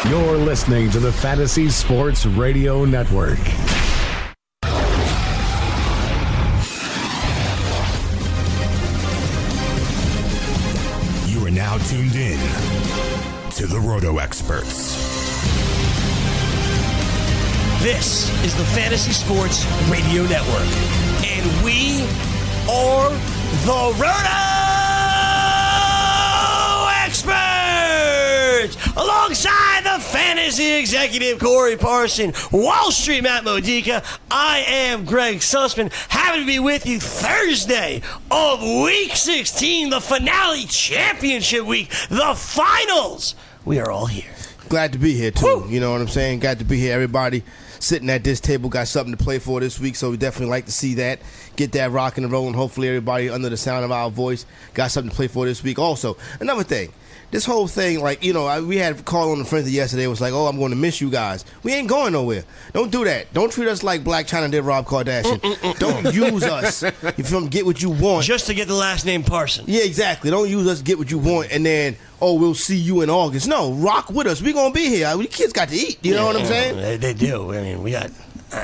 You're listening to the Fantasy Sports Radio Network. You are now tuned in to the Roto Experts. This is the Fantasy Sports Radio Network, and we are the Roto Experts! Alongside the fantasy executive Corey Parson, Wall Street Matt Modica, I am Greg Sussman, happy to be with you Thursday of Week 16, the finale championship week, the finals. We are all here. Glad to be here, too. Woo! You know what I'm saying? Glad to be here. Everybody sitting at this table got something to play for this week, so we definitely like to see that. Get that rocking and rolling. Hopefully everybody under the sound of our voice got something to play for this week. Also, another thing. This whole thing, like, you know, we had a call on the Frenzy yesterday. It was like, oh, I'm going to miss you guys. We ain't going nowhere. Don't do that. Don't treat us like Black China did Rob Kardashian. Don't use us. If you don't get what you want. Just to get the last name Parson. Yeah, exactly. Don't use us to get what you want and then, oh, we'll see you in August. No, rock with us. We're going to be here. The kids got to eat. You know what I'm saying? They do. I mean, we got,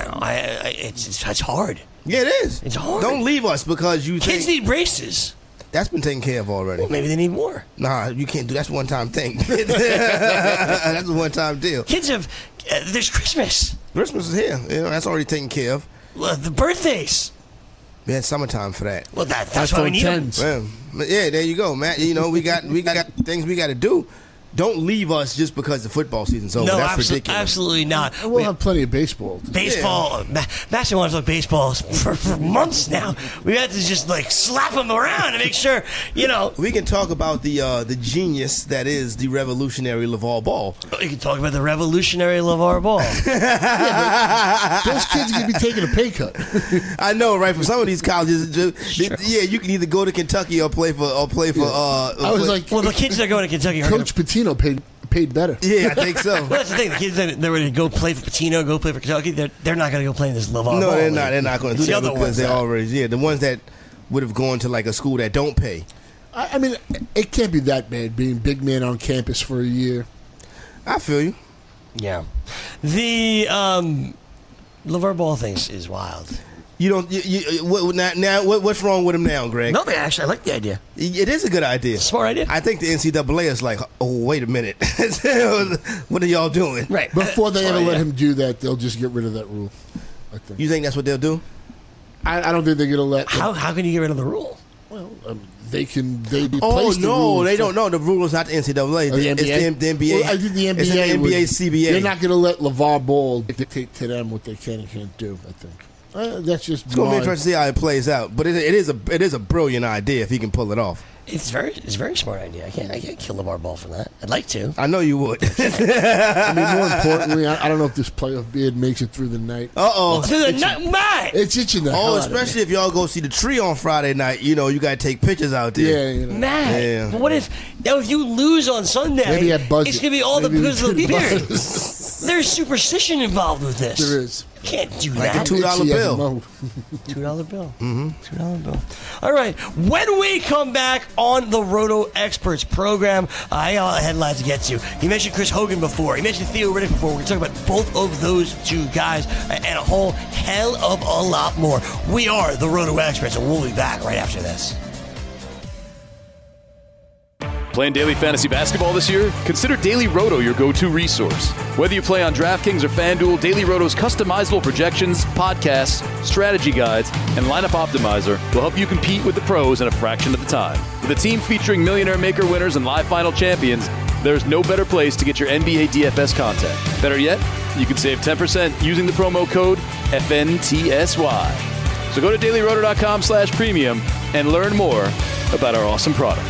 it's hard. Yeah, it is. It's hard. Don't leave us because you Kids think need braces. that's been taken care of already. Well, maybe they need more. Nah, you can't do that's a one-time thing. That's a one-time deal. Kids have, there's Christmas. Christmas is here. You know, that's already taken care of. The birthdays. We had summertime for that. Well, that's why we need them. Well, yeah, there you go, Matt. You know, we got things we got to do. Don't leave us just because the football season's over. No, that's ridiculous. absolutely not. We'll have plenty of baseball. Baseball. Yeah. Matt's been wanting to talk baseball for months now. We had to just like slap him around to make sure, you know. We can talk about the genius that is the revolutionary LeVar Ball. We can talk about the revolutionary LeVar Ball. Those kids are going to be taking a pay cut. I know, right? For some of these colleges, yeah, you can either go to Kentucky or play for. I was like, well, the kids that are going to Kentucky are Coach Pitino paid better. Yeah, I think so. Well, that's the thing. The kids that they're ready to go play for Pitino, go play for Kentucky, they're not going to go play in this LeVar Ball. No, they're not. They're not going to do that other because they're already the ones that would have gone to like a school that don't pay. I mean, it can't be that bad being big man on campus for a year. I feel you. Yeah. The LeVar Ball thing is wild. You don't. What's wrong with him now, Greg? No, actually, I like the idea. It is a good idea. Smart idea. I think the NCAA is like, oh, wait a minute. What are y'all doing? Right. Before they ever let him do that, they'll just get rid of that rule. I think. You think that's what they'll do? I don't think they're going to let. How can you get rid of the rule? Well, they be Oh placed the no, rule they don't know. The rule is not the NCAA. the NBA. It's the NBA. Well, I think the NBA. It's the NBA CBA. They're not going to let LeVar Ball dictate to them what they can and can't do. I think. That's just. It's going to be interesting to see how it plays out. But it is a brilliant idea if he can pull it off. It's a very smart idea. I can't kill LeVar Ball for that. I'd like to. I know you would. I mean, more importantly, I don't know if this playoff bid makes it through the night. Through the night, Matt. It's itching the hell out of me. Especially if y'all go see the tree on Friday night. You know, you got to take pictures out there. Yeah, you know. Matt. Yeah. But what if you lose on Sunday? Maybe at budget. It's going to be all Maybe because of the beard. buzz. There's superstition involved with this. There is. You can't do Like that. a $2 bill. $2 bill. Mm-hmm. $2 bill. All right. When we come back on the Roto Experts program, I got a lot of headlines to get to. You mentioned Chris Hogan before. You mentioned Theo Riddick before. We're going to talk about both of those two guys and a whole hell of a lot more. We are the Roto Experts, and we'll be back right after this. Playing daily fantasy basketball this year? Consider Daily Roto your go-to resource. Whether you play on DraftKings or FanDuel, Daily Roto's customizable projections, podcasts, strategy guides, and lineup optimizer will help you compete with the pros in a fraction of the time. With a team featuring Millionaire Maker winners and live final champions, there's no better place to get your NBA DFS content. Better yet, you can save 10% using the promo code FNTSY. So go to dailyroto.com/premium and learn more about our awesome product.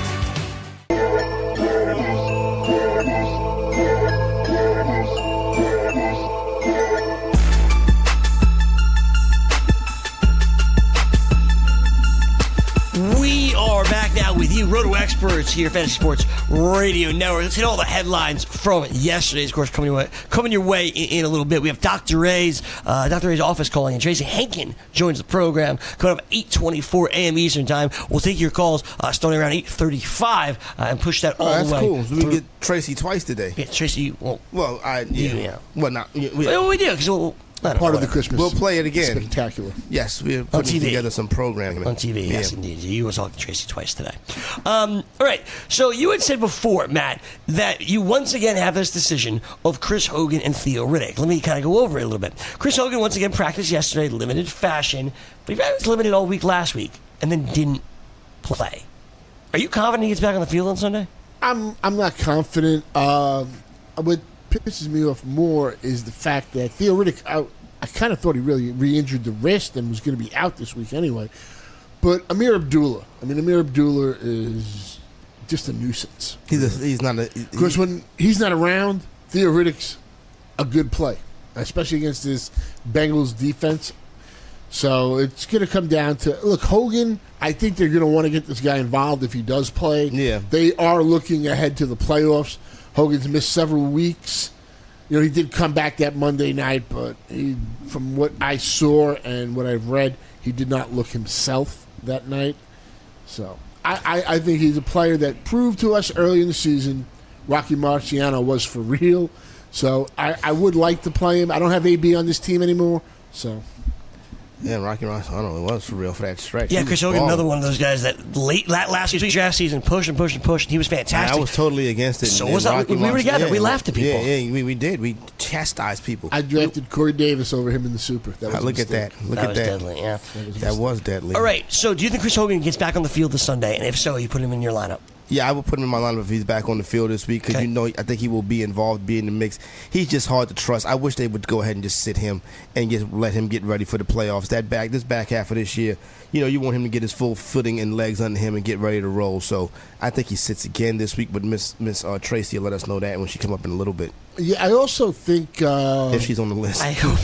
We are back now with you, Roto Experts here, Fantasy Sports Radio Network. Let's hit all the headlines from yesterday, of course, coming your way in a little bit. We have Dr. Ray's office calling, and Tracy Henkin joins the program coming up 8:24 a.m. Eastern Time. We'll take your calls starting around 8:35 and push that all the way. That's cool. So we get Tracy twice today. Yeah, Tracy. Well, Yeah. Well, not. well, we do because Part of the Christmas. We'll play it again. Spectacular. Yes, we're putting TV. together some programming on TV. Yes, indeed. You were talking to Tracy twice today. All right. So you had said before, Matt, that you once again have this decision of Chris Hogan and Theo Riddick. Let me kind of go over it a little bit. Chris Hogan once again practiced yesterday, limited fashion, but he was limited all week last week, and then didn't play. Are you confident he gets back on the field on Sunday? I'm not confident. What pisses me off more is the fact that Theo Riddick, I kind of thought he really re-injured the wrist and was going to be out this week anyway. But Amir Abdullah is just a nuisance. He's not a... Because when he's not around, Theo Riddick's a good play, especially against this Bengals defense. So it's going to come down to, look, Hogan, I think they're going to want to get this guy involved if he does play. Yeah. They are looking ahead to the playoffs. Hogan's missed several weeks. You know, he did come back that Monday night, but from what I saw and what I've read, he did not look himself that night. So I think he's a player that proved to us early in the season Rocky Marciano was for real. So I would like to play him. I don't have AB on this team anymore, so... Yeah, Rocky Ross, I don't know, it was for real for that stretch. Yeah, Chris Hogan, another one of those guys that last week's draft season pushed and pushed and pushed. He was fantastic. I was totally against it. So was I. We were together. Yeah, we laughed at people. Yeah, we did. We chastised people. I drafted Corey Davis over him in the Super. Look at that. That was deadly, yeah. That was deadly. All right, so do you think Chris Hogan gets back on the field this Sunday? And if so, you put him in your lineup? Yeah, I would put him in my lineup if he's back on the field this week because I think he will be involved, be in the mix. He's just hard to trust. I wish they would go ahead and just sit him and just let him get ready for the playoffs. This back half of this year, you want him to get his full footing and legs under him and get ready to roll. So I think he sits again this week, but Miss Tracy will let us know that when she come up in a little bit. Yeah, I also think if she's on the list. I hope.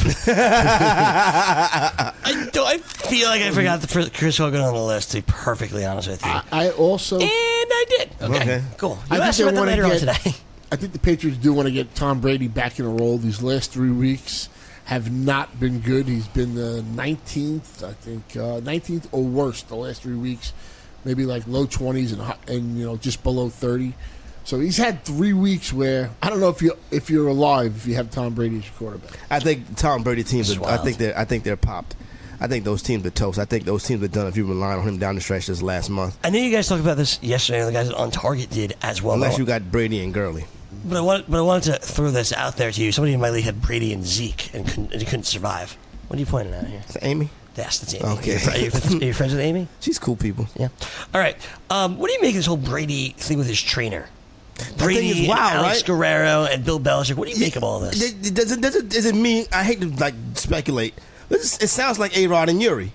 I feel like I forgot to put Chris Hogan on the list, to be perfectly honest with you. I also... And I did. Okay. Cool. You asked about that later on today. I think the Patriots do want to get Tom Brady back in a role. These last 3 weeks have not been good. He's been the 19th, I think, 19th or worse the last 3 weeks. Maybe like low 20s and just below 30. So he's had 3 weeks where I don't know if you're alive if you have Tom Brady as your quarterback. I think Tom Brady teams. I think they're popped. I think those teams are toast. I think those teams are done if you're relying on him down the stretch this last month. I know you guys talked about this yesterday, and the guys on Target did as well. Unless you got Brady and Gurley. But I wanted to throw this out there to you. Somebody in my league had Brady and Zeke and couldn't survive. What are you pointing at here? Is that Amy? Yes, that's Amy. Okay. Are you friends with Amy? She's cool people. Yeah. All right. What do you make of this whole Brady thing with his trainer? Brady, Alex Guerrero, and Bill Belichick. What do you make of all this? Does it mean? I hate to speculate. It sounds like A-Rod and Yuri.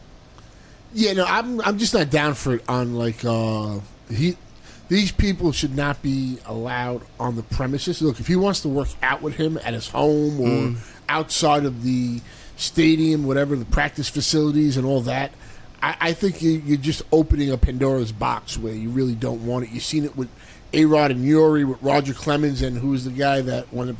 Yeah, no, I'm just not down for it. These people should not be allowed on the premises. Look, if he wants to work out with him at his home or outside of the stadium, whatever, the practice facilities and all that, I think you're just opening a Pandora's box where you really don't want it. You've seen it with A-Rod and Yuri, with Roger Clemens, and who was the guy that wanted,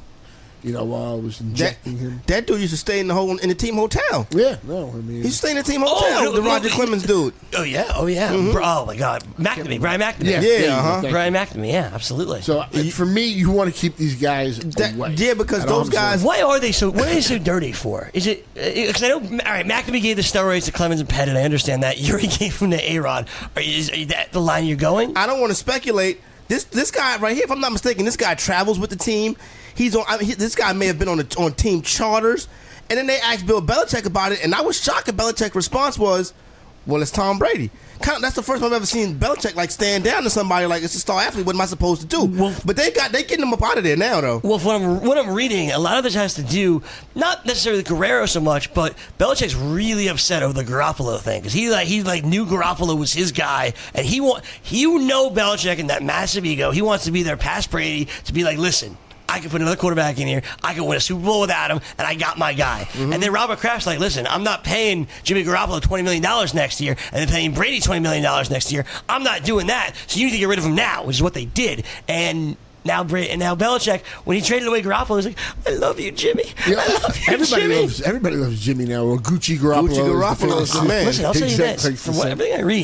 was injecting him. That dude used to stay in the team hotel. Yeah, no, I mean... He used to stay in the team hotel, the Roger Clemens dude. Oh, yeah. Mm-hmm. Oh, my God. Brian McNamee. Yeah. Brian McNamee, yeah, absolutely. So, for me, you want to keep these guys away. Yeah, because those guys... What are they so dirty for? Is it... Because I know... All right, McNamee gave the steroids to Clemens and Pettit. I understand that. Yuri gave them to A-Rod. Is that the line you're going? I don't want to speculate. This guy right here, if I'm not mistaken, this guy travels with the team. He's on. This guy may have been on team charters, and then they asked Bill Belichick about it, and I was shocked. And Belichick's response was, "Well, it's Tom Brady." That's the first time I've ever seen Belichick stand down to somebody like it's a star athlete. What am I supposed to do? Well, but they getting him up out of there now, though. Well, what I'm reading, a lot of this has to do not necessarily Guerrero so much, but Belichick's really upset over the Garoppolo thing because he knew Garoppolo was his guy, and Belichick and that massive ego. He wants to be there past Brady to be like, listen, I can put another quarterback in here. I can win a Super Bowl without him, and I got my guy. Mm-hmm. And then Robert Kraft's like, listen, I'm not paying Jimmy Garoppolo $20 million next year and then paying Brady $20 million next year. I'm not doing that, so you need to get rid of him now, which is what they did. And now Belichick, when he traded away Garoppolo, he's like, I love you, Jimmy. Yeah, I love you, Jimmy. Everybody loves Jimmy now. Or Gucci Garoppolo. Gucci Garoppolo is the man. Listen, I'll tell you this. From everything I read,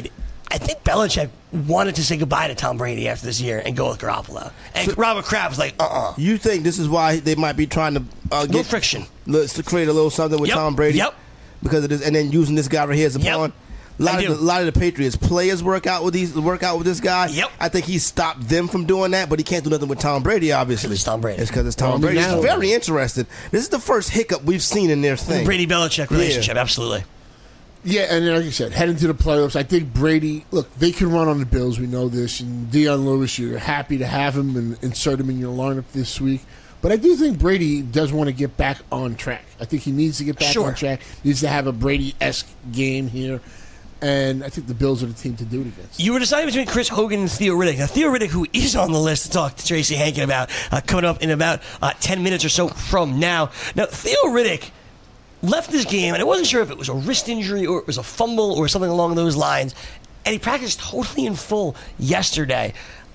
I think Belichick wanted to say goodbye to Tom Brady after this year and go with Garoppolo. And Robert Kraft was like, You think this is why they might be trying to little friction. To create a little something with Tom Brady? Yep. Because of this, and then using this guy right here as a pawn. A lot of the Patriots players work out with this guy. Yep. I think he stopped them from doing that, but he can't do nothing with Tom Brady, obviously. It's Tom Brady. It's because it's Tom Brady. It's very interesting. This is the first hiccup we've seen in their thing. The Brady-Belichick relationship, absolutely. Yeah, and like I said, heading to the playoffs, I think Brady, look, they can run on the Bills. We know this. And Deion Lewis, you're happy to have him and insert him in your lineup this week. But I do think Brady does want to get back on track. I think he needs to get back on track. Needs to have a Brady-esque game here. And I think the Bills are the team to do it against. You were deciding between Chris Hogan and Theo Riddick. Now, Theo Riddick, who is on the list to talk to Tracy Hankin about, coming up in about 10 minutes or so from now. Now, Theo Riddick left this game, and I wasn't sure if it was a wrist injury or it was a fumble or something along those lines, and he practiced totally in full yesterday.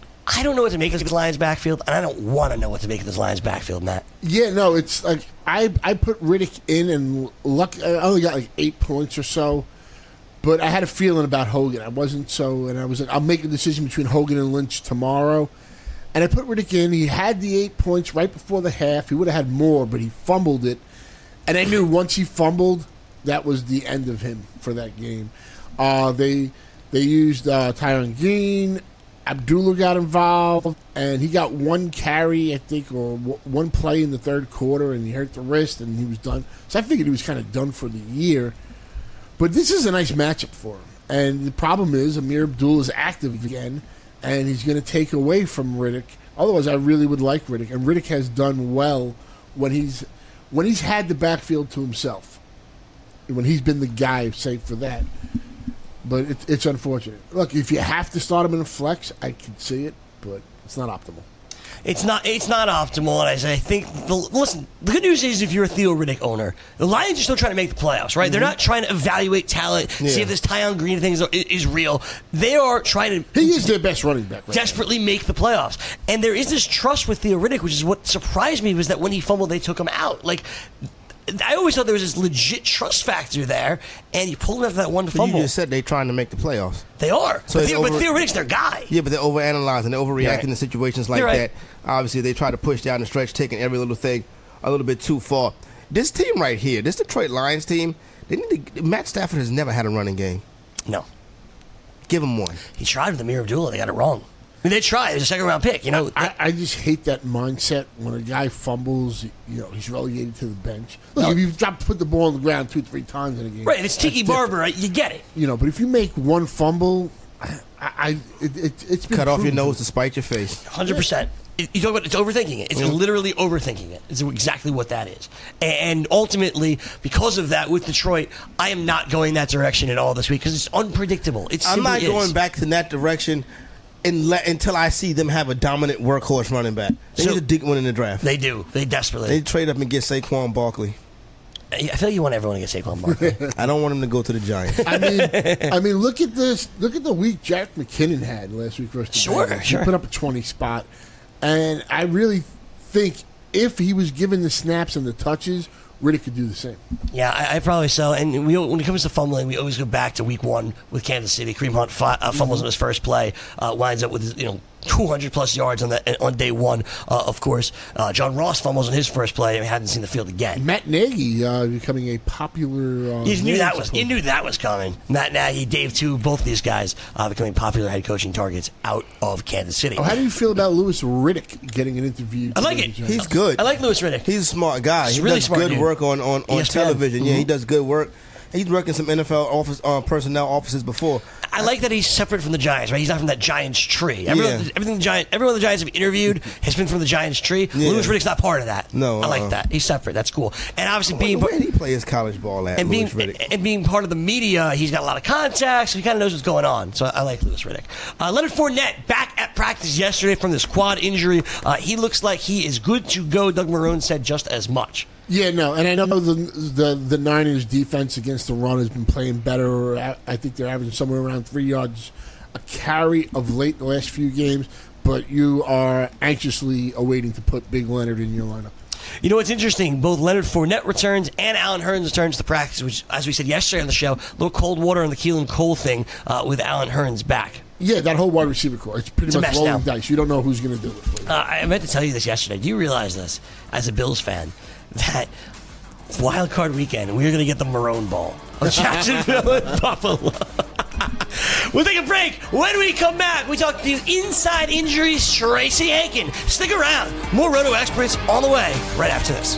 I don't know what to make of this Lions backfield, and I don't want to know what to make of this Lions backfield, Matt. Yeah, no, it's like I put Riddick in, and I only got like 8 points or so. But I had a feeling about Hogan. I wasn't so, and I was like, I'll make a decision between Hogan and Lynch tomorrow. And I put Riddick in. He had the 8 points right before the half. He would have had more, but he fumbled it. And I knew once he fumbled, that was the end of him for that game. They used Tyron Green. Abdullah got involved, and he got one carry, I think, or one play in the third quarter, and he hurt the wrist, and he was done. So I figured he was kind of done for the year. But this is a nice matchup for him. And the problem is Amir Abdullah is active again, and he's going to take away from Riddick. Otherwise, I really would like Riddick. And Riddick has done well when he's had the backfield to himself. When he's been the guy, save for that. But it's unfortunate. Look, if you have to start him in a flex, I can see it, but it's not optimal. It's not optimal, and I think the good news is if you're a Theo Riddick owner, the Lions are still trying to make the playoffs, right? Mm-hmm. They're not trying to evaluate talent, see if this Tyron Green thing is real. They are trying to. He is their best running back. Right desperately make the playoffs, and there is this trust with Theo Riddick, which is what surprised me was that when he fumbled, they took him out. Like, I always thought there was this legit trust factor there, and you pulled him after that one fumble. You just said they're trying to make the playoffs. They are. So but Theo Riddick's their guy. Yeah, but they're overanalyzing. They're overreacting to situations like that. Obviously, they try to push down the stretch, taking every little thing a little bit too far. This team right here, this Detroit Lions team, Matt Stafford has never had a running game. No. Give him one. He tried with Amir Abdullah. They got it wrong. I mean, they tried. It was a second-round pick. I just hate that mindset when a guy fumbles. He's relegated to the bench. Look, if you put the ball on the ground 2-3 times in a game, right? If it's Tiki Barber, right, you get it. But if you make one fumble, it's been cut off your nose to spite your face. 100%. You talk about it's overthinking it. It's literally overthinking it. It's exactly what that is. And ultimately, because of that, with Detroit, I am not going that direction at all this week because it's unpredictable. I'm not going back in that direction until I see them have a dominant workhorse running back. They need a dig one in the draft. They do. They desperately. They trade up and get Saquon Barkley. I feel like you want everyone to get Saquon Barkley. I don't want him to go to the Giants. I mean, look at this. Look at the week Jack McKinnon had last week versus the Bengals. He put up a 20 spot. And I really think if he was given the snaps and the touches, Riddick could do the same. Yeah, I probably so. And when it comes to fumbling, we always go back to week 1 with Kansas City. Kareem Hunt fumbles on his first play, winds up with 200-plus yards on day 1, of course. John Ross fumbles on his first play and hadn't seen the field again. Matt Nagy becoming a popular... You knew that was coming. Matt Nagy, Dave too, both of these guys becoming popular head coaching targets out of Kansas City. How do you feel about Louis Riddick getting an interview? I like it. He's good. I like Louis Riddick. He's a smart guy. He's he really does smart good dude. work on television. Mm-hmm. Yeah, he does good work. He's worked in some NFL personnel offices before. I like that he's separate from the Giants, right? He's not from that Giants tree. Everyone the Giants have interviewed has been from the Giants tree. Yeah. Louis Riddick's not part of that. No, I like that. He's separate. That's cool. And obviously where did he play his college ball at? And being part of the media, he's got a lot of contacts. So he kind of knows what's going on. So I like Louis Riddick. Leonard Fournette back at practice yesterday from this quad injury. He looks like he is good to go. Doug Marrone said just as much. Yeah, no, and I know the Niners' defense against the run has been playing better. I think they're averaging somewhere around 3 yards a carry of late the last few games, but you are anxiously awaiting to put Big Leonard in your lineup. You know what's interesting? Both Leonard Fournette returns and Allen Hurns returns to practice, which, as we said yesterday on the show, a little cold water on the Keelan Cole thing with Allen Hurns back. Yeah, that whole wide receiver core. It's pretty much rolling dice. You don't know who's going to do it. I meant to tell you this yesterday. Do you realize this, as a Bills fan, that wild card weekend, we're going to get the Marrone Bowl of Jacksonville and Buffalo? We'll take a break. When we come back, we talk to Inside Injuries Tracy Hankin. Stick around. More Roto Experts on the way right after this.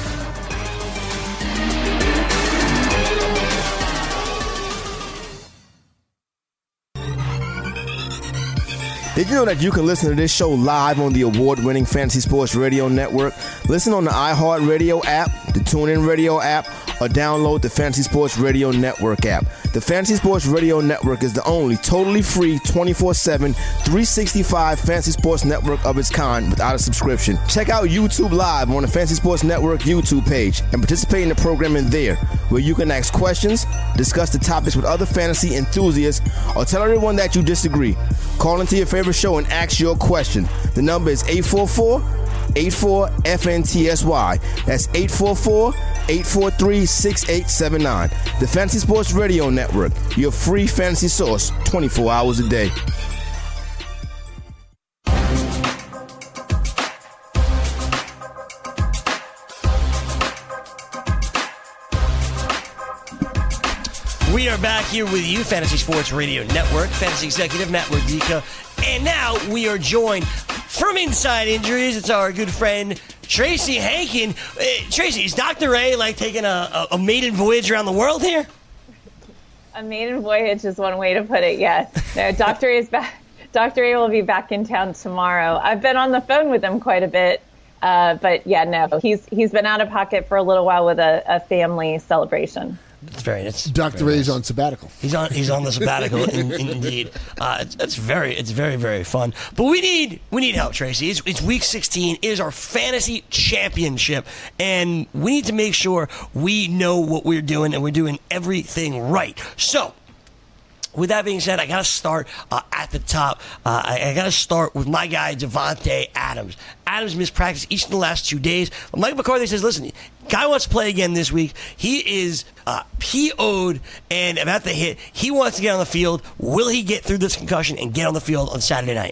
Did you know that you can listen to this show live on the award-winning Fantasy Sports Radio Network? Listen on the iHeartRadio app, the TuneIn Radio app, or download the Fantasy Sports Radio Network app. The Fantasy Sports Radio Network is the only totally free 24/7, 365 Fantasy Sports Network of its kind without a subscription. Check out YouTube Live on the Fantasy Sports Network YouTube page and participate in the programming there, where you can ask questions, discuss the topics with other fantasy enthusiasts, or tell everyone that you disagree. Call into your favorite show and ask your question. The number is 844-84-FNTSY. That's 844-843-6879. The Fantasy Sports Radio Network, your free fantasy source 24 hours a day. We are back here with you, Fantasy Sports Radio Network, Fantasy Executive Matt Modica, and now we are joined from Inside Injuries. It's our good friend Tracy Hankin. Tracy, is Dr. A like taking a maiden voyage around the world here? A maiden voyage is one way to put it, yes. No, Dr. A is back. Dr. A will be back in town tomorrow. I've been on the phone with him quite a bit, but yeah, no, he's been out of pocket for a little while with a family celebration. It's Dr. A's on sabbatical. He's on the sabbatical, indeed. It's very, very fun. But we need help, Tracy. It's week 16. It is our fantasy championship, and we need to make sure we know what we're doing and we're doing everything right. So, with that being said, I got to start at the top. I got to start with my guy, Davante Adams. Adams missed practice each of the last 2 days. Mike McCarthy says, listen, guy wants to play again this week. He is PO'd and about to hit. He wants to get on the field. Will he get through this concussion and get on the field on Saturday night?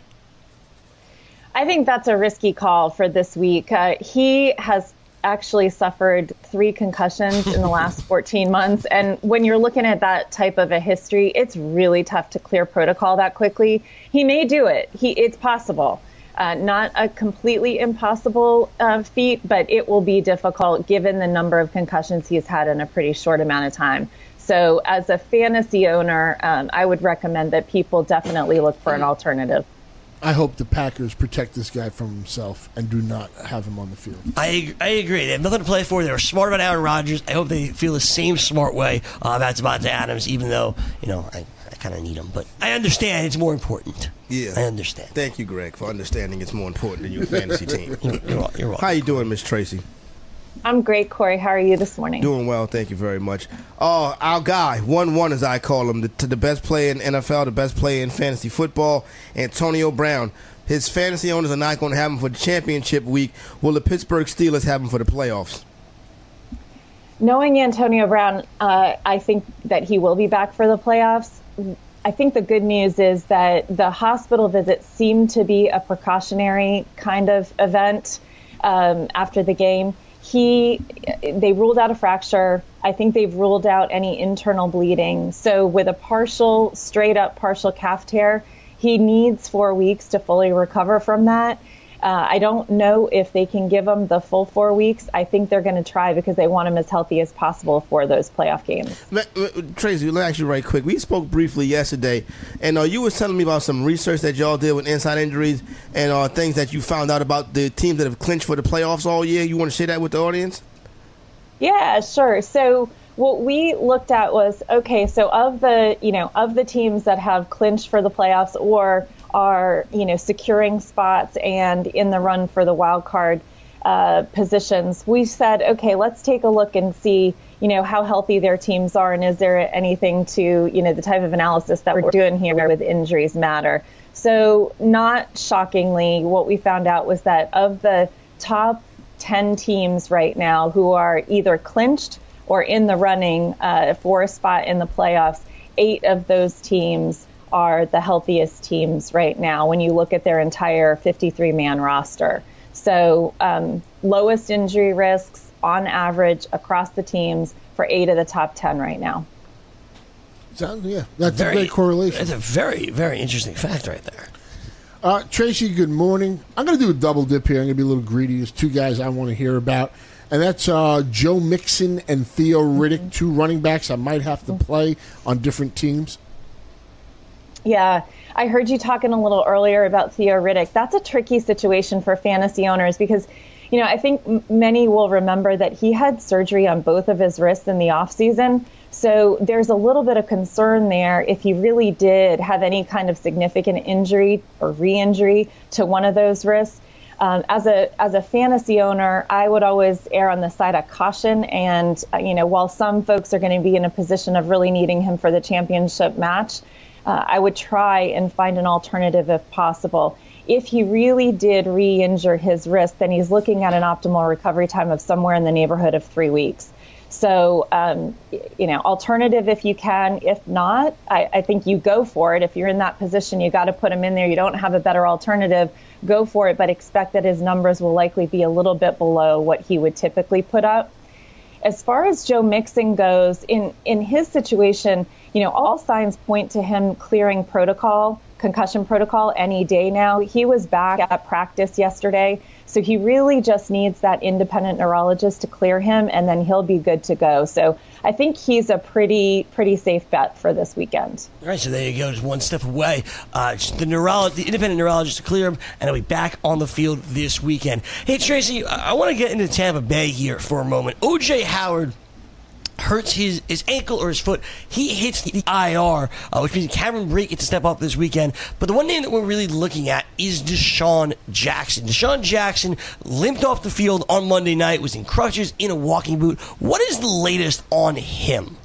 I think that's a risky call for this week. He has actually suffered 3 concussions in the last 14 months. And when you're looking at that type of a history, it's really tough to clear protocol that quickly. He may do it. It's possible. Not a completely impossible feat, but it will be difficult given the number of concussions he's had in a pretty short amount of time. So as a fantasy owner, I would recommend that people definitely look for an alternative. I hope the Packers protect this guy from himself and do not have him on the field. I agree. They have nothing to play for. They were smart about Aaron Rodgers. I hope they feel the same smart way about Davante Adams, even though, I kind of need him. But I understand it's more important. Yeah. I understand. Thank you, Greg, for understanding it's more important than your fantasy team. You're welcome. How you doing, Miss Tracy? I'm great, Corey. How are you this morning? Doing well, thank you very much. Our guy, 1-1 as I call him, the best player in NFL, the best player in fantasy football, Antonio Brown. His fantasy owners are not going to have him for the championship week. Will the Pittsburgh Steelers have him for the playoffs? Knowing Antonio Brown, I think that he will be back for the playoffs. I think the good news is that the hospital visits seem to be a precautionary kind of event after the game. They ruled out a fracture. I think they've ruled out any internal bleeding. So with a straight up partial calf tear, he needs 4 weeks to fully recover from that. I don't know if they can give him the full 4 weeks. I think they're going to try because they want him as healthy as possible for those playoff games. Tracy, let me ask you right quick. We spoke briefly yesterday, and you were telling me about some research that y'all did with Inside Injuries and things that you found out about the teams that have clinched for the playoffs all year. You want to share that with the audience? Yeah, sure. So what we looked at was, okay, so of the teams that have clinched for the playoffs or are, securing spots and in the run for the wild card positions, we said, okay, let's take a look and see, how healthy their teams are, and is there anything to, the type of analysis that we're doing here with injuries matter. So not shockingly, what we found out was that of the top 10 teams right now who are either clinched or in the running for a spot in the playoffs. 8 of those teams are the healthiest teams right now when you look at their entire 53-man roster. So lowest injury risks on average across the teams for 8 of the top 10 right now. Yeah, that's a great correlation. That's a very, very interesting fact right there. Tracy, good morning. I'm going to do a double dip here. I'm going to be a little greedy. There's 2 guys I want to hear about, and that's Joe Mixon and Theo Riddick, 2 running backs I might have to play on different teams. Yeah, I heard you talking a little earlier about Theo Riddick. That's a tricky situation for fantasy owners because, I think many will remember that he had surgery on both of his wrists in the offseason. So there's a little bit of concern there if he really did have any kind of significant injury or re-injury to one of those wrists. As a fantasy owner, I would always err on the side of caution. And, while some folks are going to be in a position of really needing him for the championship match, I would try and find an alternative if possible. If he really did re-injure his wrist, then he's looking at an optimal recovery time of somewhere in the neighborhood of 3 weeks. So, alternative if you can. If not, I think you go for it. If you're in that position, you got to put him in there. You don't have a better alternative, go for it, but expect that his numbers will likely be a little bit below what he would typically put up. As far as Joe Mixon goes, in his situation, all signs point to him clearing concussion protocol any day now. He was back at practice yesterday, so he really just needs that independent neurologist to clear him, and then he'll be good to go. So I think he's a pretty safe bet for this weekend. All right, so there you go, just one step away. The independent neurologist to clear him, and he'll be back on the field this weekend. Hey, Tracy, I want to get into Tampa Bay here for a moment. O.J. Howard hurts his ankle or his foot. He hits the IR, which means Cameron Brate gets to step up this weekend. But the one name that we're really looking at is Deshaun Jackson. Deshaun Jackson limped off the field on Monday night, was in crutches, in a walking boot. What is the latest on him?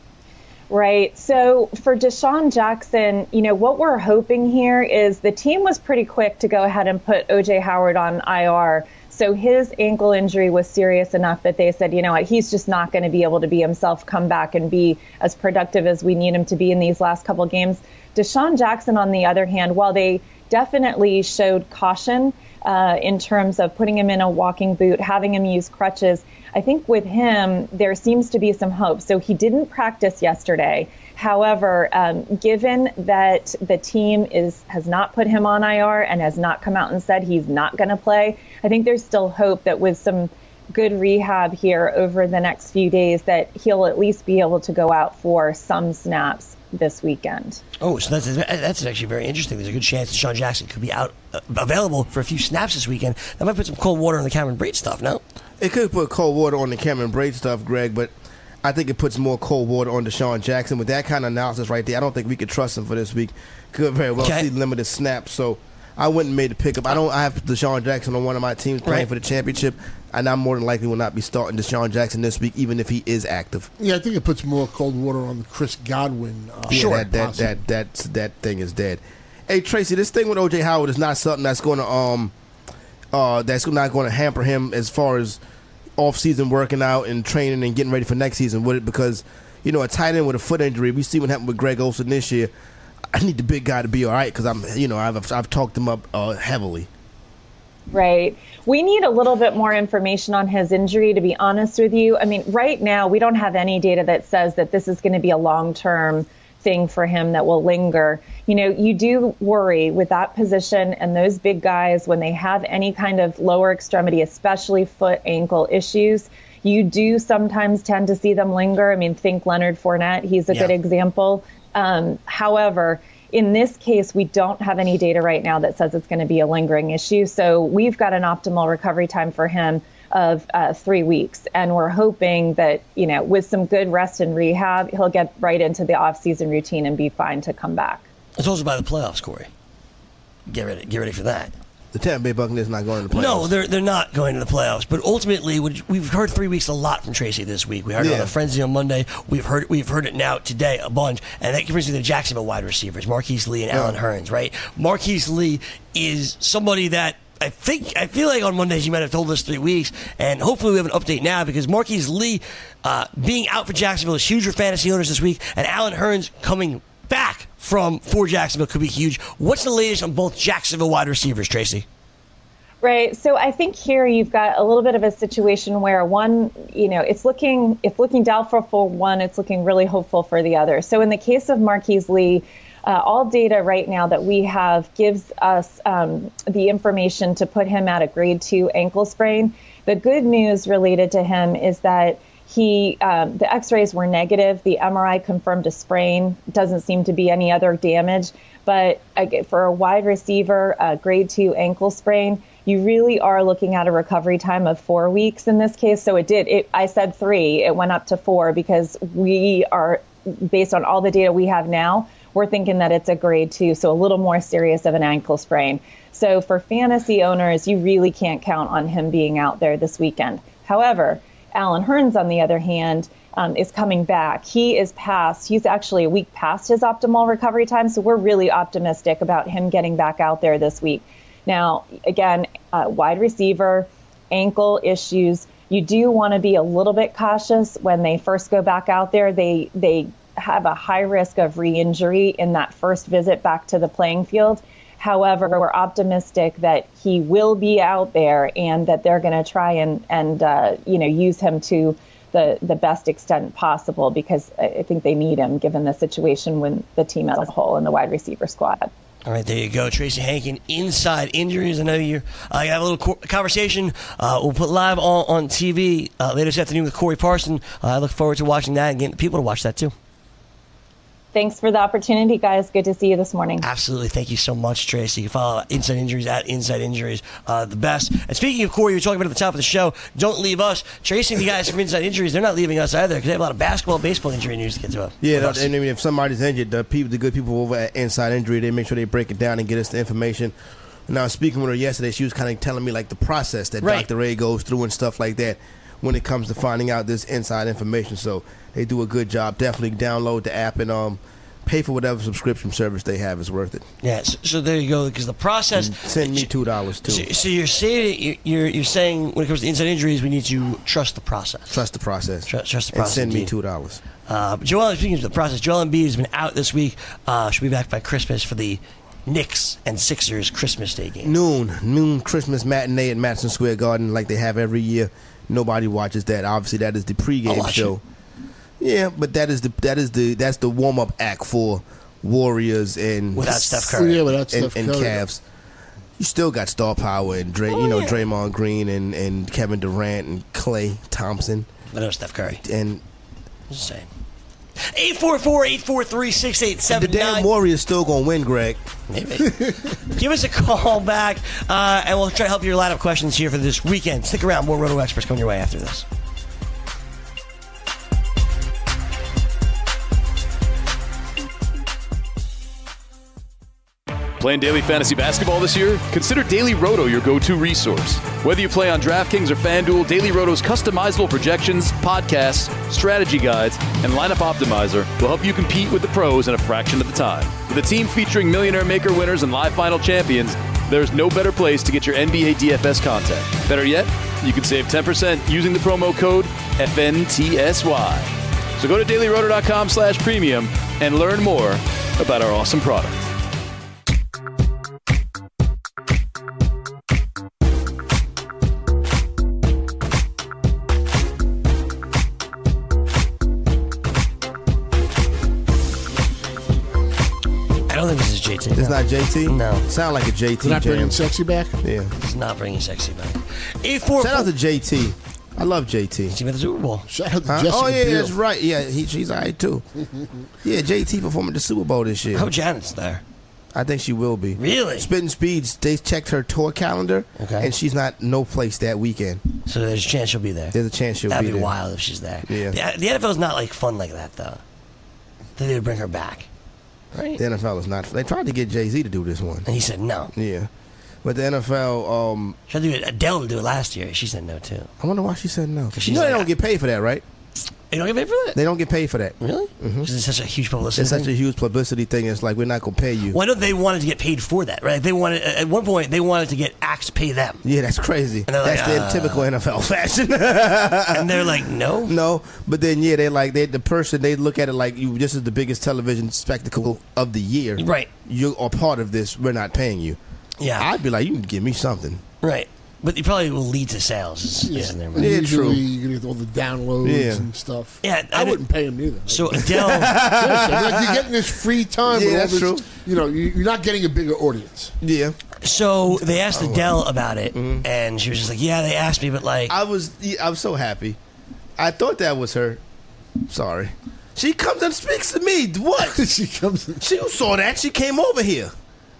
Right. So for Deshaun Jackson, what we're hoping here is the team was pretty quick to go ahead and put O.J. Howard on IR. So his ankle injury was serious enough that they said, he's just not going to be able to be himself, come back and be as productive as we need him to be in these last couple of games. Deshaun Jackson, on the other hand, while they definitely showed caution in terms of putting him in a walking boot, having him use crutches, I think with him, there seems to be some hope. So he didn't practice yesterday. However, given that the team has not put him on IR and has not come out and said he's not going to play, I think there's still hope that with some good rehab here over the next few days that he'll at least be able to go out for some snaps this weekend. Oh, so that's actually very interesting. There's a good chance that Deshaun Jackson could be out available for a few snaps this weekend. That might put some cold water on the Cameron Brate stuff, no? It could put cold water on the Cameron Brate stuff, Greg, but I think it puts more cold water on Deshaun Jackson. With that kind of analysis right there, I don't think we could trust him for this week. Could very well see limited snaps, so I wouldn't make the pickup. I have Deshaun Jackson on one of my teams playing for the championship, and I more than likely will not be starting Deshaun Jackson this week, even if he is active. Yeah, I think it puts more cold water on Chris Godwin. Sure, that thing is dead. Hey, Tracy, this thing with O.J. Howard is not something that's going to that's not going to hamper him as far as off-season working out and training and getting ready for next season, would it? Because a tight end with a foot injury, we see what happened with Greg Olsen this year. I need the big guy to be all right because I've talked him up heavily. Right. We need a little bit more information on his injury, to be honest with you. I mean, right now, we don't have any data that says that this is going to be a long-term thing for him that will linger. You do worry with that position and those big guys when they have any kind of lower extremity, especially foot, ankle issues. You do sometimes tend to see them linger. I mean, think Leonard Fournette. He's a good example. However, in this case, we don't have any data right now that says it's going to be a lingering issue. So we've got an optimal recovery time for him of 3 weeks. And we're hoping that, with some good rest and rehab, he'll get right into the off-season routine and be fine to come back. It's also by the playoffs, Corey. Get ready for that. The Tampa Bay Buccaneers not going to the playoffs. No, they're not going to the playoffs. But ultimately, we've heard 3 weeks a lot from Tracy this week. We heard it on the Frenzy on Monday. We've heard it now today a bunch. And that brings me to the Jacksonville wide receivers, Marquise Lee and Allen Hurns, right? Marquise Lee is somebody that feel like on Mondays you might have told us 3 weeks, and hopefully we have an update now because Marquise Lee being out for Jacksonville is huge for fantasy owners this week, and Alan Hearns coming back for Jacksonville could be huge. What's the latest on both Jacksonville wide receivers, Tracy? Right. So I think here you've got a little bit of a situation where one, it's looking doubtful for one, it's looking really hopeful for the other. So in the case of Marquise Lee, all data right now that we have gives us the information to put him at a grade 2 ankle sprain. The good news related to him is that the x-rays were negative. The MRI confirmed a sprain. Doesn't seem to be any other damage. But for a wide receiver, a grade 2 ankle sprain, you really are looking at a recovery time of 4 weeks in this case. So I said 3, it went up to 4 because we are, based on all the data we have now, we're thinking that it's a grade 2, so a little more serious of an ankle sprain. So for fantasy owners, you really can't count on him being out there this weekend. However, Alan Hearns, on the other hand, is coming back. He's actually a week past his optimal recovery time, so we're really optimistic about him getting back out there this week. Now, again, wide receiver, ankle issues, you do want to be a little bit cautious when they first go back out there. They have a high risk of re-injury in that first visit back to the playing field. However, we're optimistic that he will be out there and that they're going to try and use him to the best extent possible because I think they need him given the situation with the team as a whole and the wide receiver squad. All right, there you go. Tracy Hankin, Inside Injuries. I know you have a little conversation we'll put live on TV later this afternoon with Corey Parson. I look forward to watching that and getting people to watch that too. Thanks for the opportunity, guys. Good to see you this morning. Absolutely. Thank you so much, Tracy. You can follow Inside Injuries at Inside Injuries, the best. And speaking of Corey, you were talking about at the top of the show, don't leave us. Tracy and the guys from Inside Injuries, they're not leaving us either because they have a lot of basketball, baseball injury news to get to. Yeah, and I mean, if somebody's injured, the good people over at Inside Injury, they make sure they break it down and get us the information. Now, speaking with her yesterday, she was kind of telling me like the process that Dr. Ray goes through and stuff like that when it comes to finding out this inside information. So they do a good job. Definitely download the app and pay for whatever subscription service they have. Is worth it. Yeah, so there you go. Because the process. And send me $2 too. So you're saying when it comes to inside injuries, we need to trust the process. Trust the process. Trust the process. And send me $2. Speaking of the process, Joel Embiid has been out this week. Should be back by Christmas for the Knicks and Sixers Christmas Day game. Noon Christmas matinee at Madison Square Garden like they have every year. Nobody watches that. Obviously, that is the pregame show. Yeah, but that's the warm up act for Warriors and without Steph Curry. Without Steph and Curry. Cavs. You still got star power and Draymond Green and Kevin Durant and Klay Thompson. I know Steph Curry. And just saying. 844-843-6879. The damn Warriors still gonna win, Greg. Maybe. Give us a call back, and we'll try to help your lineup questions here for this weekend. Stick around. More Roto Experts coming your way after this. Playing daily fantasy basketball this year? Consider Daily Roto your go-to resource. Whether you play on DraftKings or FanDuel, Daily Roto's customizable projections, podcasts, strategy guides, and lineup optimizer will help you compete with the pros in a fraction of the time. With a team featuring Millionaire Maker winners and live final champions, there's no better place to get your NBA DFS content. Better yet, you can save 10% using the promo code FNTSY. So go to dailyroto.com/premium and learn more about our awesome product. I don't think this is JT. It's not JT? No. Sound like a JT Not jam. bringing sexy back? Yeah. It's not bringing sexy back. 844. Shout out to JT. I love JT. Team at the Super Bowl. Shout out to Huh? Jessica Oh, yeah, Biel. that's right. Yeah, she's all right, too. Yeah, JT performing at the Super Bowl this year. I hope Janet's there. I think she will be. Really? Spitting Speeds, they checked her tour calendar, and she's not no place that weekend. So there's a chance she'll be there. There's a chance she'll That'd be be there. wild if she's there. Yeah. The NFL's not like fun like that, though. They would bring her back. Right? The NFL is not. They tried to get Jay-Z to do this one. And he said no. Yeah. But the NFL... Tried to do it. Adele to do it last year. She said no, too. I wonder why she said no. she's You know they like, don't get paid for that, right? You don't get paid for that? They don't get paid for that. Really? Because it's such a huge publicity It's thing? such a huge publicity thing. It's like, we're not going to pay you. Why don't they wanted to get paid for that, right? They wanted, at one point, they wanted to get acts to pay them. Yeah, that's crazy. And they're like, That's the typical NFL fashion. And they're like, no? No, but then, yeah, they the person, they look at it like, this is the biggest television spectacle of the year. Right. You are part of this. We're not paying you. Yeah. I'd be like, you can give me something. Right. But it probably will lead to sales. Is in there, right? Yeah, Usually true. you're going to get all the downloads and stuff. Yeah, I wouldn't pay him either. So Adele... Seriously, like, you're getting this free time. Yeah, with all that's this, true. You know, you're not getting a bigger audience. Yeah. So they asked Adele about it, and she was just like, yeah, they asked me, but like... I was so happy. I thought that was her. Sorry. She comes and speaks to me. What? She comes. She saw that. She came over here.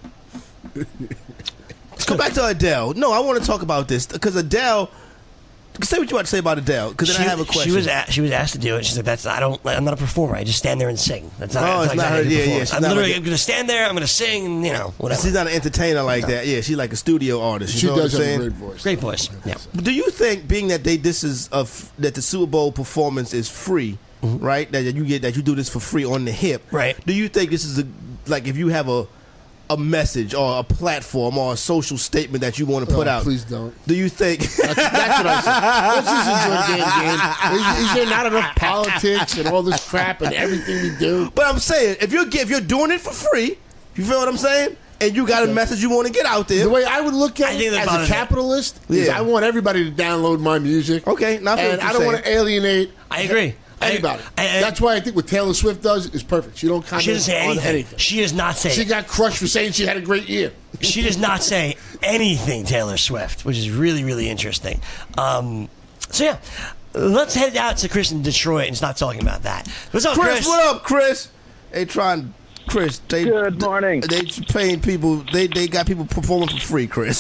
Let's go back to Adele. No, I want to talk about this because Adele. Say what you want to say about Adele, because then I have a question. She was asked to do it. She's like, I'm not a performer. I just stand there and sing. That's not. Oh, that's it's not her. exactly Yeah, performance. she's I'm not literally like going to stand there. I'm going to sing. And, whatever. She's not an entertainer like that. Yeah, she's like a studio artist. You She know what does I'm have saying? a great voice. Great voice. Yeah. But do you think, being that that the Super Bowl performance is free, right? That you do this for free on the hip, Right. Do you think this is like if you have a message or a platform or a social statement that you want to put out? Please don't. Do you think That's what I said. Let's just enjoy the game. Is there not enough politics and all this crap and everything we do? But I'm saying, if you're doing it for free, you feel what I'm saying? And you got a message you want to get out there. The way I would look at I think it they're as about a it. capitalist is Yeah. I want everybody to download my music. Okay, now I feel and what you're I don't want saying. to alienate I agree. anybody. I- That's why I think what Taylor Swift does is perfect. She don't comment She doesn't say on anything. anything. She does not say. She got crushed for saying she had a great year. She does not say anything, Taylor Swift, which is really, really interesting. So yeah, let's head out to Chris in Detroit and stop talking about that. What's up, Chris? What up, Chris? Chris, Good morning. They paying people. They got people performing for free, Chris.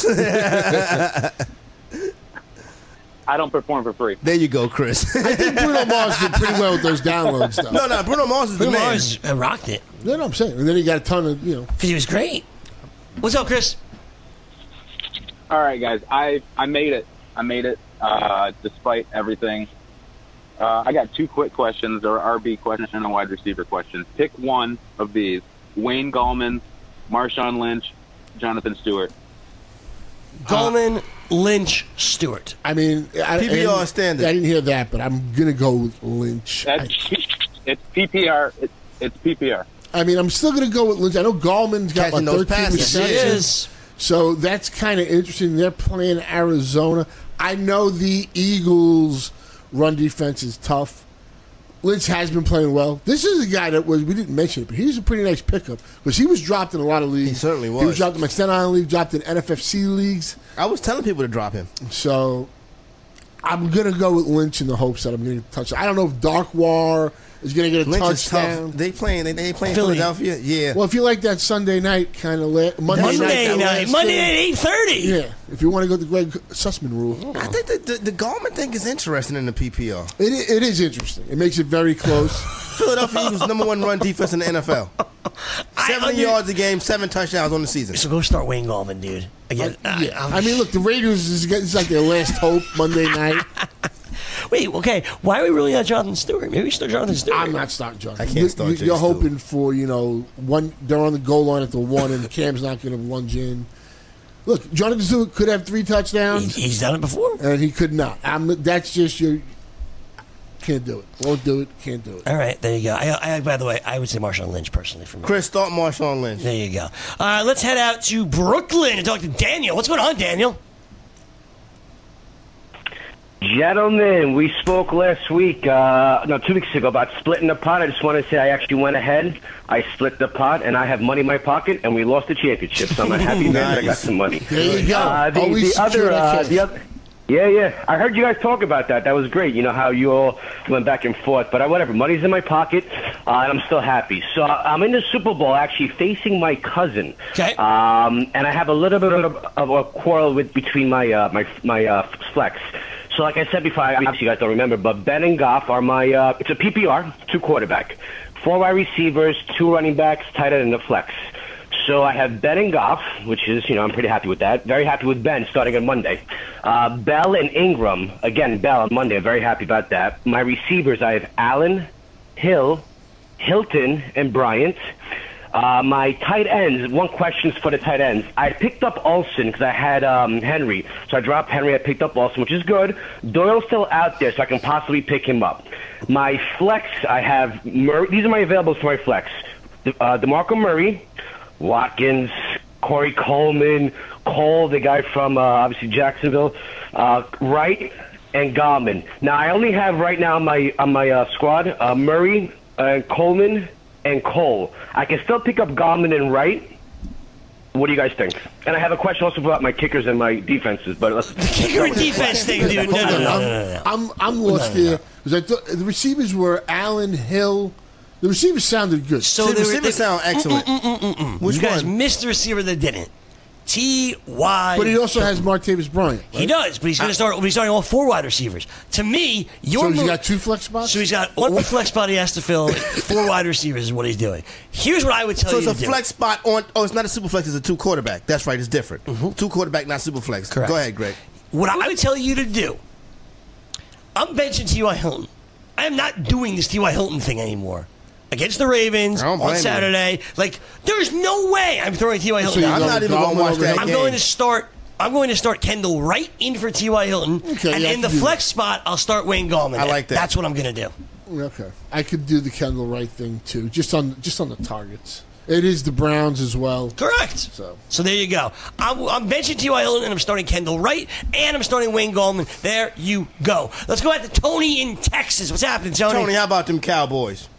I don't perform for free. There you go, Chris. I think Bruno Mars did pretty well with those downloads, though. No, Bruno Mars is the Bruno man. Mars rocked it No, I'm saying. And then he got a ton of, because he was great. What's up, Chris? All right, guys. I made it. Despite everything. I got two quick questions. There are RB questions and a wide receiver question. Pick one of these. Wayne Gallman, Marshawn Lynch, Jonathan Stewart. Gallman, Lynch, Stewart. I mean, PPR standard. I didn't hear that, but I'm going to go with Lynch. It's PPR. It's PPR. I mean, I'm still going to go with Lynch. I know Gallman's got Catching about those 13 passes. He receptions. is. So that's kind of interesting. They're playing Arizona. I know the Eagles' run defense is tough. Lynch has been playing well. This is a guy that we didn't mention it, but he's a pretty nice pickup because he was dropped in a lot of leagues. He certainly was. He was dropped in my Staten Island League, dropped in NFFC leagues. I was telling people to drop him. So I'm going to go with Lynch in the hopes that I'm going to get a touchdown. I don't know if Darkwar is going to get a Lynch is touchdown. tough. They playing Philly. Philadelphia. Yeah. Well, if you like that Sunday night kind of Monday night, Monday at 8:30. yeah. If you want to go the Greg Sussman rule, I think the Gallman thing is interesting in the PPR. it is interesting. It makes it very close. Philadelphia Eagles #1 run defense in the NFL. 70 yards a game, 7 touchdowns on the season. So go start Wayne Gallman, dude. Again, I mean, look, the Raiders is like their last hope Monday night. Wait, okay. Why are we ruling out Jonathan Stewart? Maybe we start Jonathan Stewart. I'm not starting John. I can't start Jay You're Stewart. hoping for one. They're on the goal line at the 1, and Cam's not going to lunge in. Look, Jonathan Stewart could have 3 touchdowns, He's done it before. and he could not. That's just your. Can't do it. Won't do it. Can't do it. All right, there you go. I by the way, I would say Marshawn Lynch personally for me. Chris, start Marshawn Lynch. There you go. Let's head out to Brooklyn and talk to Daniel. What's going on, Daniel? Gentlemen, we spoke last week, 2 weeks ago, about splitting the pot. I just want to say I actually went ahead. I split the pot, and I have money in my pocket, and we lost the championship. So I'm a happy man that I got some money. There you go. Always secure that cash. Yeah. I heard you guys talk about that. That was great. You know how you all went back and forth. But whatever. Money's in my pocket, and I'm still happy. So I'm in the Super Bowl, actually facing my cousin. Okay. And I have a little bit of a quarrel between my flex. So like I said before, obviously you guys don't remember, but Ben and Goff are my, it's a PPR, 2 quarterback, 4 wide receivers, 2 running backs, tight end, and a flex. So I have Ben and Goff, which is, I'm pretty happy with that. Very happy with Ben starting on Monday. Bell and Ingram, again, Bell on Monday. I'm very happy about that. My receivers, I have Allen, Hill, Hilton, and Bryant. My tight ends, one question for the tight ends. I picked up Olsen because I had Henry. So I dropped Henry, I picked up Olsen, which is good. Doyle's still out there, so I can possibly pick him up. My flex, I have Murray. These are my availables for my flex. DeMarco Murray, Watkins, Corey Coleman, Cole, the guy from obviously Jacksonville, Wright, and Gallman. Now, I only have right now on my squad Murray, Coleman, and Cole. I can still pick up Gallman and Wright. What do you guys think? And I have a question also about my kickers and my defenses. But let's the kicker and defense thing, dude. No. I'm lost here because I thought the receivers were Allen, Hill. The receivers sounded good. So the receivers sound excellent. Which you guys missed the receiver that didn't. T.Y. But he also has Martavis Bryant. Right? He does, but he's going to start. He's starting all 4 wide receivers. To me, so he's got 2 flex spots. So he's got 1 flex spot he has to fill. 4 wide receivers is what he's doing. Here's what I would tell you. So it's a flex spot on. Oh, it's not a super flex. It's a 2 quarterback. That's right. It's different. 2 quarterback, not super flex. Correct. Go ahead, Greg. What I would tell you to do. I'm benching T.Y. Hilton. I am not doing this T.Y. Hilton thing anymore. Against the Ravens on Saturday, there's no way I'm throwing T.Y. Hilton. I'm not even going to watch that game. I'm going to start Kendall Wright in for T.Y. Hilton, and in the flex spot, I'll start Wayne Gallman. I like that. That's what I'm going to do. Okay, I could do the Kendall Wright thing too, just on the targets. It is the Browns as well. Correct. So there you go. I'm benching T.Y. Hilton, and I'm starting Kendall Wright, and I'm starting Wayne Gallman. There you go. Let's go out to Tony in Texas. What's happening, Tony? Tony, how about them Cowboys?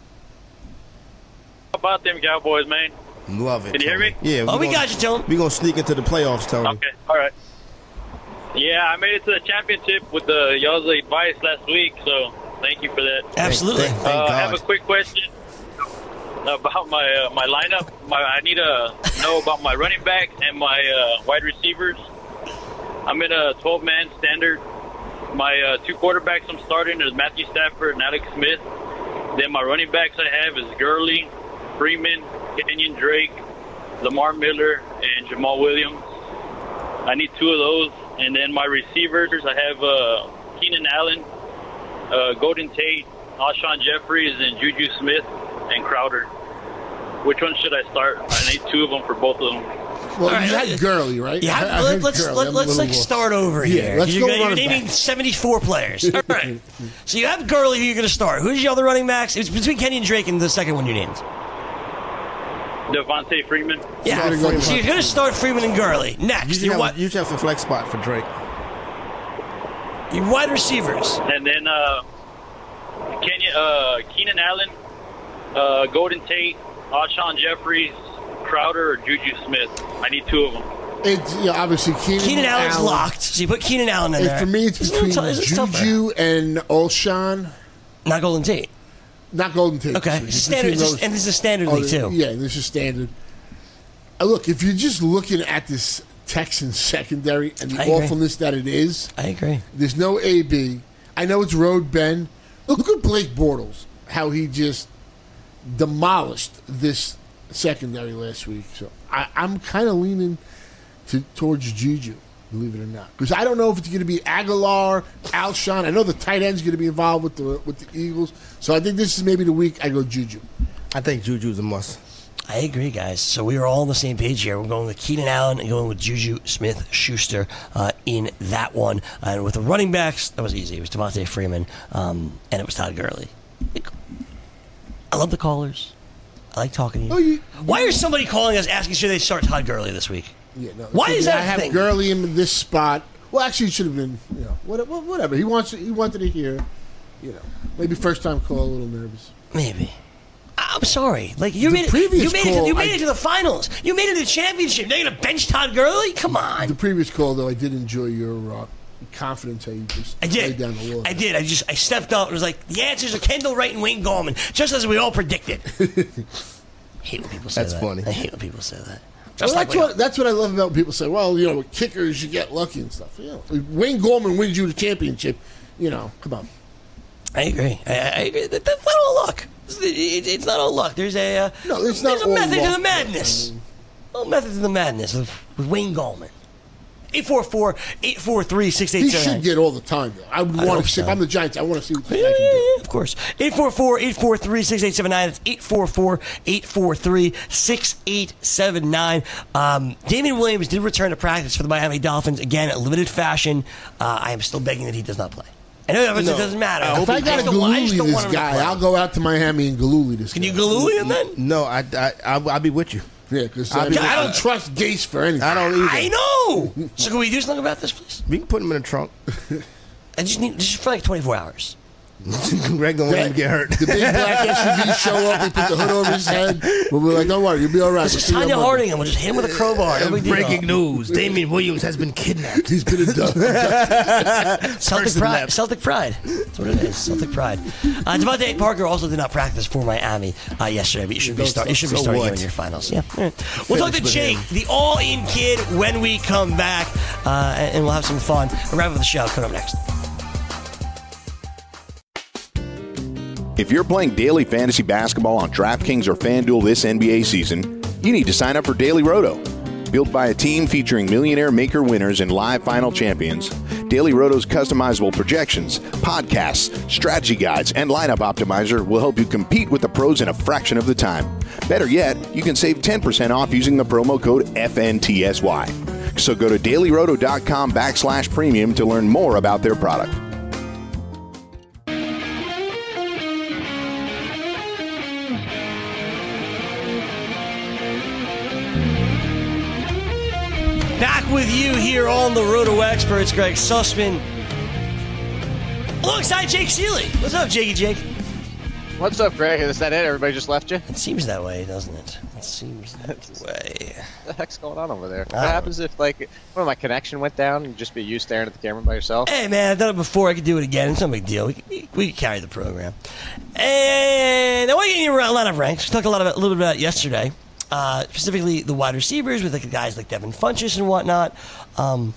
How about them Cowboys, man? Love it. Can you hear me? Yeah. We got you, Tony. We're going to sneak into the playoffs, Tony. Okay, all right. Yeah, I made it to the championship with y'all's advice last week, so thank you for that. Absolutely. Thank God. I have a quick question about my lineup. I need to know about my running backs and my wide receivers. I'm in a 12-man standard. My 2 quarterbacks I'm starting is Matthew Stafford and Alex Smith. Then my running backs I have is Gurley, Freeman, Kenyon Drake, Lamar Miller, and Jamal Williams. I need 2 of those. And then my receivers, I have Keenan Allen, Golden Tate, Alshon Jeffries, and Juju Smith, and Crowder. Which one should I start? I need 2 of them for both of them. Well, you had Gurley, right? Yeah, let's start over here. Let's you're naming 74 players. All right. So you have Gurley, who you're going to start. Who's your other running backs? It's between Kenyon Drake and the second one you named. Devontae Freeman. Yeah. So you're going to start Freeman and Gurley. Next. You should have a flex spot for Drake. Your wide receivers. And then Keenan Allen, Golden Tate, Alshon Jeffries, Crowder, or Juju Smith. I need 2 of them. It's obviously Keenan Allen's locked, so you put Keenan Allen in there. For me, it's between Juju and Alshon. Not Golden Tate. Not Golden Tate. Okay, and this is a standard league too. Yeah, this is standard. Look, if you're just looking at this Texans secondary and the awfulness that it is, I agree. There's no AB. I know it's Road Ben. Look at Blake Bortles, how he just demolished this secondary last week. So I'm kind of leaning towards Juju, believe it or not, because I don't know if it's going to be Aguilar, Alshon. I know the tight end's going to be involved with the Eagles, so I think this is maybe the week I go Juju. I think Juju's a must. I agree, guys. So we are all on the same page here. We're going with Keenan Allen and going with Juju Smith-Schuster in that one. And with the running backs, that was easy. It was Devontae Freeman, and it was Todd Gurley. I love the callers. I like talking to you. Why is somebody calling us asking should they start Todd Gurley this week? Yeah, no. Why is that I have Gurley in this spot. Well, actually, it should have been, whatever. He wanted to hear, maybe first time call, a little nervous. Maybe. I'm sorry. You made it to the finals. You made it to the championship. Now you're going to bench Todd Gurley? Come on. The previous call, though, I did enjoy your confidence how you just laid down the law. I did. I stepped up and was like, the answers are Kendall Wright and Wayne Gallman, just as we all predicted. I hate when people say that. That's funny. I hate when people say that. That's what I love about when people say, well, with kickers, you get lucky and stuff. Wayne Gallman wins you the championship. Come on. I agree. I agree. That's not all luck. It's not all luck. There's a method to the madness. little Method to the Madness with Wayne Gallman. 844-843-6879. He should get all the time, though. I want to see. so. If I'm the Giants, I want to see what Yeah, they can do. of course. 844-843-6879. That's 844-843-6879. Damian Williams did return to practice for the Miami Dolphins, again, in limited fashion. I am still begging that he does not play. I know that it doesn't matter. If I got to Galooly this guy, I'll go out to Miami and Galooly this guy. Can you Galooly him then? No, I'll be with you. Yeah, because I'll be I with don't trust Gase for anything. I don't either. I know. So can we do something about this, please? We can put him in the trunk. I just for like 24 hours. Greg don't let him get hurt. The big black SUV show up, they put the hood over his head. But we're like, don't worry, you'll be all right. This is Tanya Harding, and we'll just hit him with a crowbar. No big deal. Breaking news: Damian Williams has been kidnapped. He's been abducted. Celtic pride. Celtic pride. That's what it is. Celtic pride. Devontae Parker also did not practice for Miami yesterday, but you should be starting him in your finals. Yeah. All right. We'll talk to Jake, the all-in kid, when we come back, and we'll have some fun. We'll wrap up the show. Coming up next. If you're playing daily fantasy basketball on DraftKings or FanDuel this NBA season, you need to sign up for Daily Roto. Built by a team featuring millionaire maker winners and live final champions, Daily Roto's customizable projections, podcasts, strategy guides, and lineup optimizer will help you compete with the pros in a fraction of the time. Better yet, you can save 10% off using the promo code FNTSY. So go to dailyroto.com/premium to learn more about their product. Back with you here on the Roto Experts, Greg Sussman, alongside Jake Seeley. What's up, Jakey Jake? What's up, Greg? Is that it? Everybody just left you? It seems that way, doesn't it? It seems that way. What the heck's going on over there? What happens if, like, my connection went down and just be you staring at the camera by yourself? Hey, man, I've done it before. I could do it again. It's no big deal. We can carry the program. And I want to get you a lot of ranks. We talked a little bit about it yesterday. Specifically the wide receivers with like guys like Devin Funchess and whatnot. So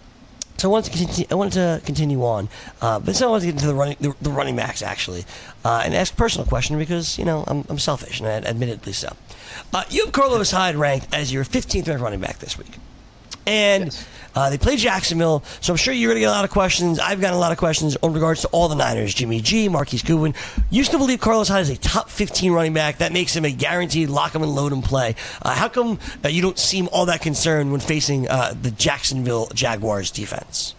I wanted to continue on, but so I wanted to get into the running backs actually, and ask a personal question because I'm selfish and admittedly so. You have Carlos Hyde ranked as your 15th ranked running back this week, and Yes. They play Jacksonville, so I'm sure you're going to get a lot of questions. I've gotten a lot of questions in regards to all the Niners. Jimmy G, Marquise Goodwin. Used to believe Carlos Hyde is a top 15 running back. That makes him a guaranteed lock him and load and play. How come you don't seem all that concerned when facing the Jacksonville Jaguars defense?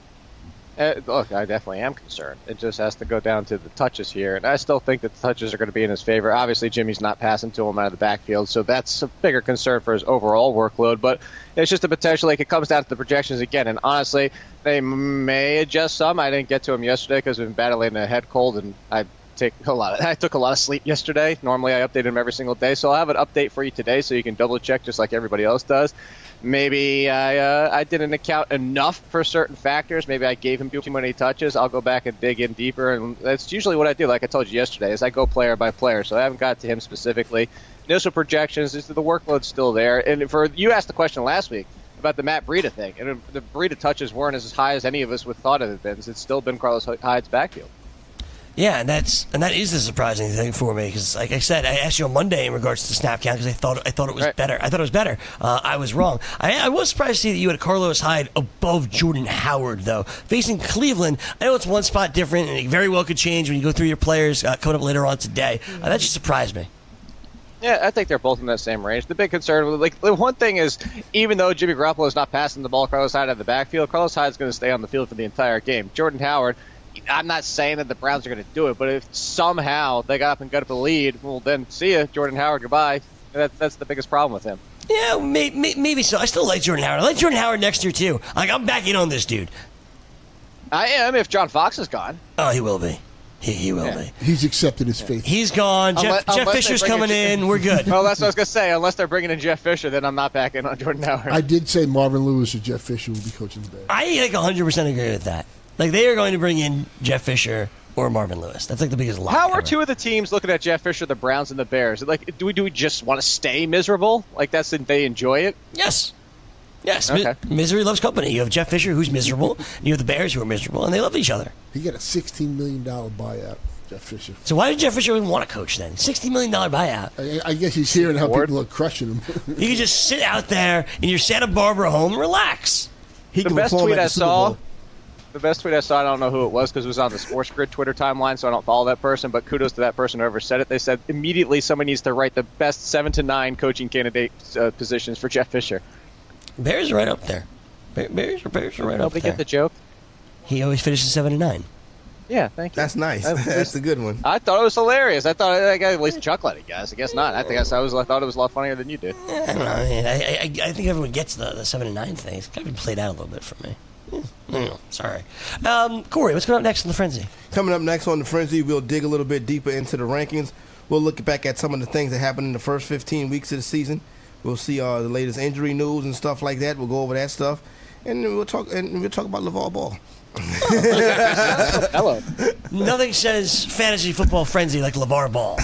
Look, I definitely am concerned. It just has to go down to the touches here, and I still think that the touches are going to be in his favor. Obviously, Jimmy's not passing to him out of the backfield, so that's a bigger concern for his overall workload, but it's just a potential. Like, it comes down to the projections again, and honestly, they may adjust some. I didn't get to him yesterday because we've been battling a head cold, and I took a lot of sleep yesterday. Normally, I update him every single day, so I'll have an update for you today so you can double-check just like everybody else does. Maybe I didn't account enough for certain factors. Maybe I gave him too many touches. I'll go back and dig in deeper, and that's usually what I do. Like I told you yesterday, is I go player by player. So I haven't got to him specifically. Initial projections, the workload's still there. And you asked the question last week about the Matt Breida thing, and the Breida touches weren't as high as any of us would thought it had been. It's still been Carlos Hyde's backfield. Yeah, and that is the surprising thing for me because, like I said, I asked you on Monday in regards to the snap count because I thought it was better. I thought it was better. I was wrong. I was surprised to see that you had Carlos Hyde above Jordan Howard, though. Facing Cleveland, I know it's one spot different, and it very well could change when you go through your players coming up later on today. That just surprised me. Yeah, I think they're both in that same range. The big concern, like the one thing is, even though Jimmy Garoppolo is not passing the ball, Carlos Hyde out of the backfield, Carlos Hyde is going to stay on the field for the entire game. Jordan Howard, I'm not saying that the Browns are going to do it, but if somehow they got up and got up a lead, well, then see ya, Jordan Howard, goodbye. That's the biggest problem with him. Yeah, maybe so. I still like Jordan Howard. I like Jordan Howard next year, too. Like, I'm back in on this dude. I am if John Fox is gone. Oh, he will be. He will be. He's accepted his fate. He's gone. Jeff Fisher's coming in. We're good. Well, that's what I was going to say. Unless they're bringing in Jeff Fisher, then I'm not back in on Jordan Howard. I did say Marvin Lewis or Jeff Fisher will be coaching the Bears. I like 100% agree with that. Like, they are going to bring in Jeff Fisher or Marvin Lewis. That's like the biggest lock. How are two of the teams looking at Jeff Fisher, the Browns and the Bears? Like, do we just want to stay miserable? Like, they enjoy it? Yes. Yes. Okay. Misery loves company. You have Jeff Fisher, who's miserable, and you have the Bears, who are miserable, and they love each other. He got a $16 million buyout. Jeff Fisher. So why did Jeff Fisher even want to coach then? $60 million buyout. I guess he's hearing how people are crushing him. You can just sit out there in your Santa Barbara home and relax. The best tweet I saw, I don't know who it was because it was on the Sports Grid Twitter timeline, so I don't follow that person, but kudos to that person whoever said it. They said immediately somebody needs to write the best 7 to 9 coaching candidate positions for Jeff Fisher. Bears are right up there. Bears are right up there. Nobody get the joke? He always finishes 7 to 9. Yeah, thank you. That's nice. That's a good one. I thought it was hilarious. I thought I got at least chuckle at it, guys. I guess not. I thought it was a lot funnier than you did. I don't know. I think everyone gets the 7 to 9 thing. It's kind of been played out a little bit for me. I don't know. Sorry. Corey, what's coming up next on the Frenzy? Coming up next on the Frenzy, we'll dig a little bit deeper into the rankings. We'll look back at some of the things that happened in the first 15 weeks of the season. We'll see the latest injury news and stuff like that. We'll go over that stuff, and then we'll talk about LeVar Ball. Hello. Nothing says fantasy football frenzy like LeVar Ball.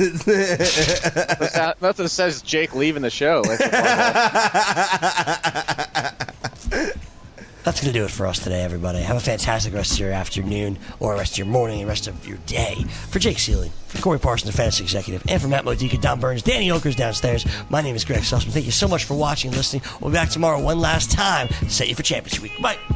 Nothing says Jake leaving the show. Like That's going to do it for us today, everybody. Have a fantastic rest of your afternoon, or rest of your morning, and rest of your day. For Jake Seeley, for Corey Parsons, the fantasy executive, and for Matt Modica, Don Burns, Danny Oker's downstairs, my name is Greg Sussman. Thank you so much for watching and listening. We'll be back tomorrow one last time to set you for championship week. Bye.